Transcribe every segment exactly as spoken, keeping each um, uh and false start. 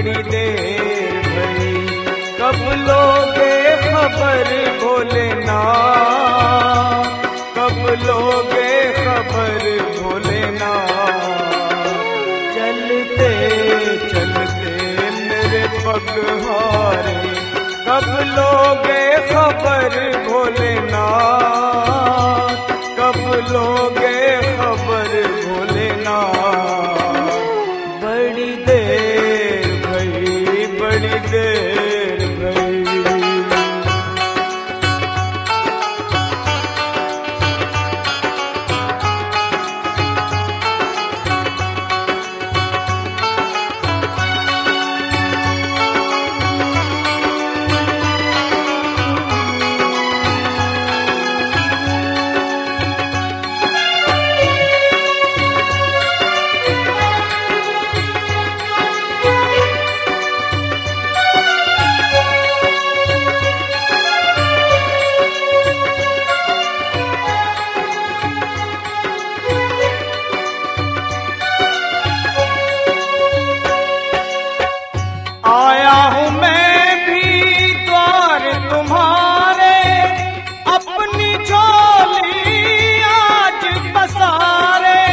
बड़ी देर भई, कब लोगे खबर भोलेनाथ, कब लोगे खबर भोलेनाथ। चलते चलते मेरे पग हारे, कब लोगे खबर भोलेनाथ, कब लोगे खबर भोलेनाथ। बड़ी देर भई, बड़ी देर भई। आया हूँ मैं भी द्वार तुम्हारे, अपनी झोली आज पसारे।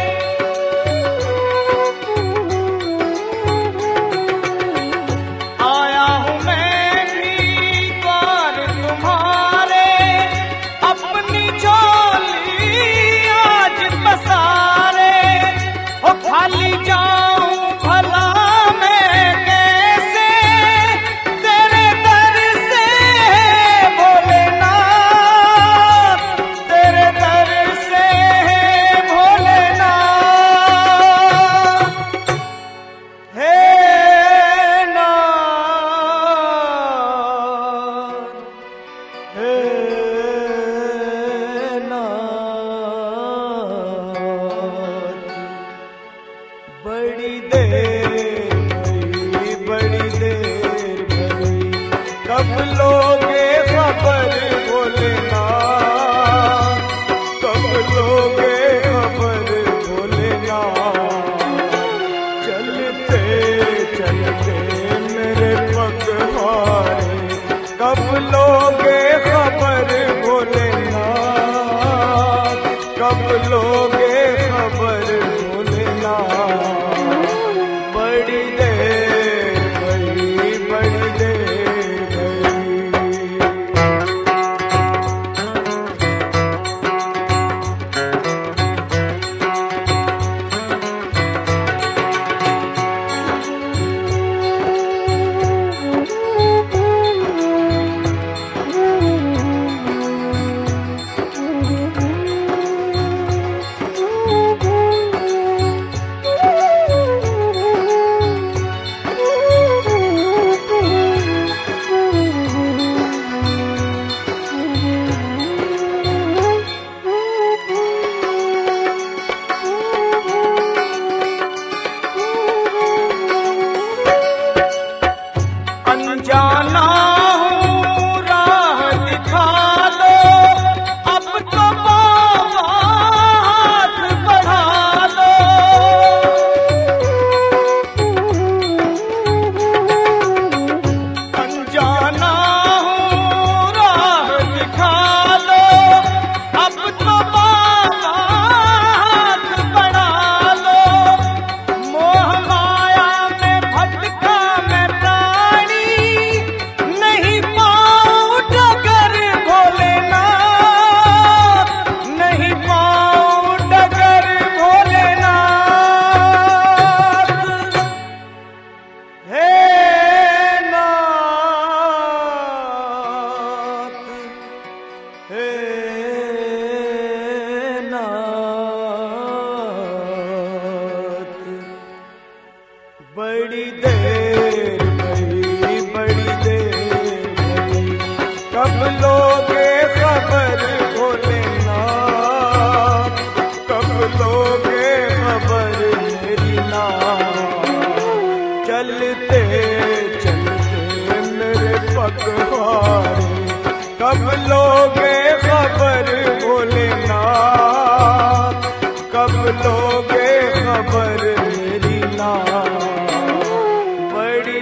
आया हूँ मैं भी द्वार तुम्हारे, अपनी झोली आज पसारे। ओ खाली जाऊं भला बड़ी देर भई, बड़ी देर भई, कब लोगे खबर भोलेनाथ, कब लोगे खबर भोलेनाथ। चलते चलते मेरे पग हारे, कब लोगे खबर भोलेनाथ, कब लोगे खबर भोलेनाथ। बड़ी देर भई, बड़ी देर भई। जाना हूँ राह दिखा दो, अब तो बाबा हाथ बढ़ा दो। अनजाना हूँ राह दिखा दो, अब तो बाबा हाथ बढ़ा दो। मोह माया में भटका मैं प्राणी, नहीं पाऊं डगर भोलेनाथ, नहीं पाऊं डगर भोलेनाथ। हे नाथ, हे नाथ। बड़ी देर भई, बड़ी देर भई, कब लोगे खबर भोलेनाथ, कब लोगे खबर मेरी नाथ। चलते चलते मेरे पग हारे, कब लोगे खबर भोलेनाथ, कब लोगे खबर मेरी नाथ। बड़ी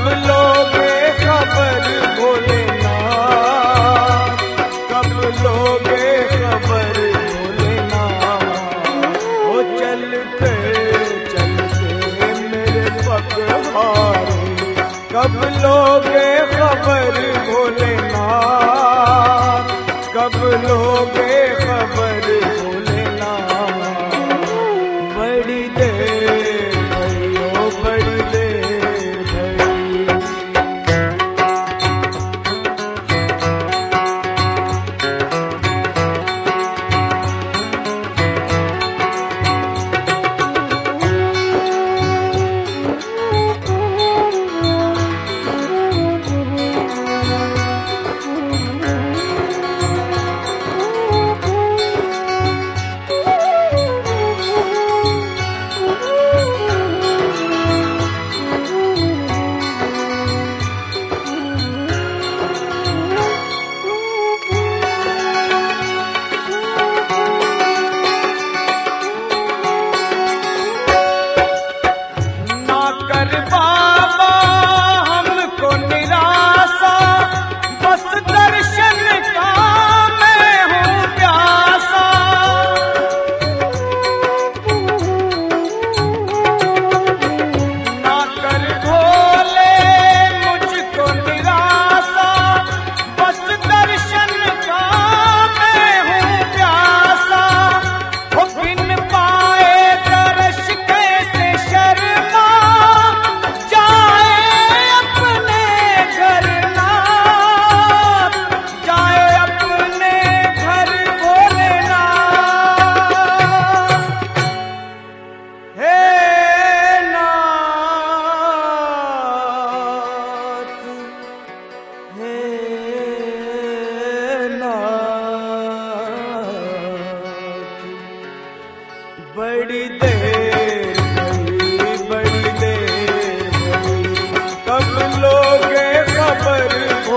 लोगे खबर भोलेनाथ, कब लोगे खबर भोलेनाथ। ओ चलते चलते मेरे पगहारे, कब लोगे खबर भोलेनाथ, कब लोगे खबर भोलेनाथ। बड़ी देर भई ओ बड़ी देर भई। बड़ी देर भई, बड़ी देर भई, कब लोगे खबर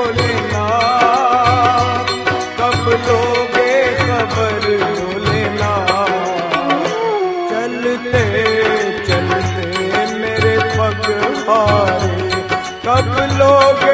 भोलेनाथ, कब लोगे खबर भोलेनाथ। चलते चलते मेरे पगहारे, कब लोगे